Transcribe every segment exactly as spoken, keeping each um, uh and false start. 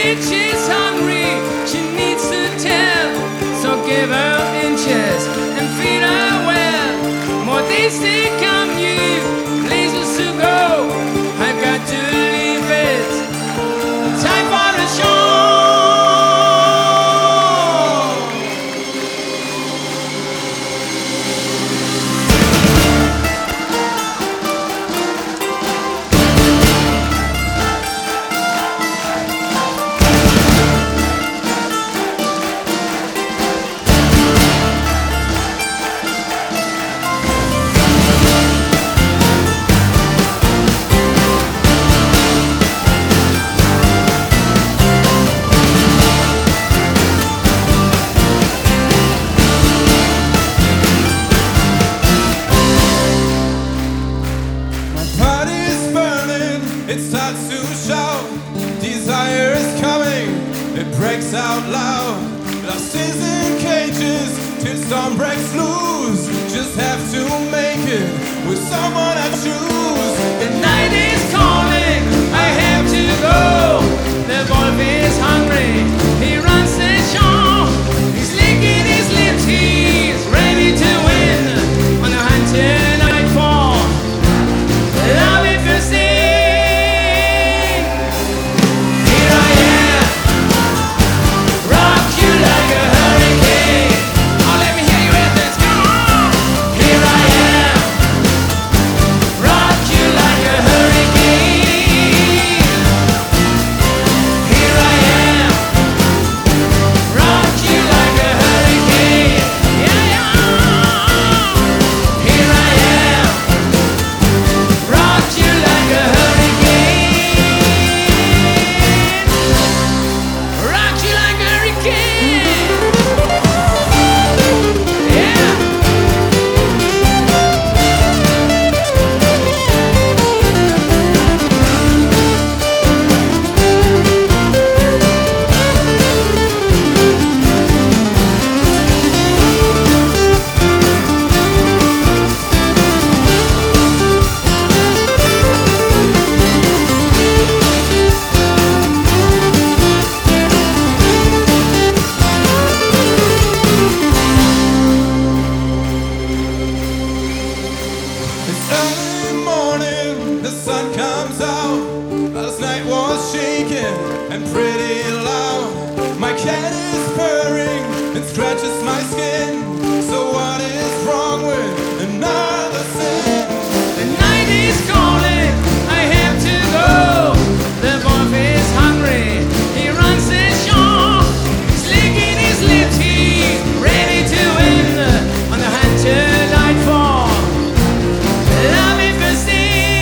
bitch is hungry, she needs to tell. So give her inches and feed her well. More days to come, you places to go. I've got to leave it. Time for the show. It starts to shout, desire is coming, it breaks out loud. Lost is in cages till storm breaks loose. Just have to make it with someone I choose. The night is calling, I have to go. The wolf is hungry, he runs the show. He's licking his lips, he's ready to win. On the hunt till nightfall, love it for sin. And pretty loud, my cat is purring and scratches my skin. So what is wrong with another sin? The night is calling, I have to go. The wolf is hungry, he runs the show. He's licking his lips, he's ready to win. On the hunt till nightfall, love it for sing.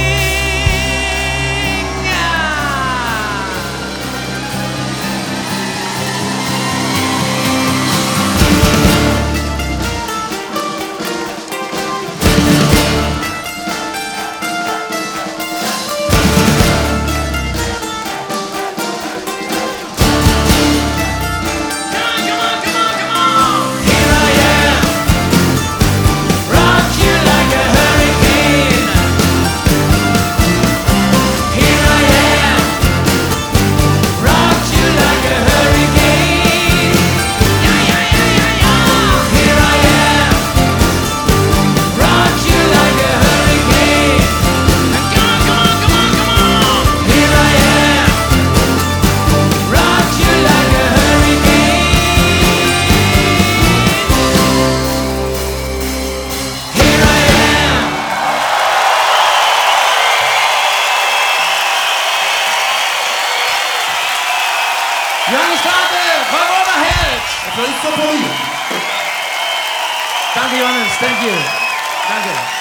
Johannes Vater, Corona hält! Applaus für Pauli. Danke, Johannes, thank you. Danke.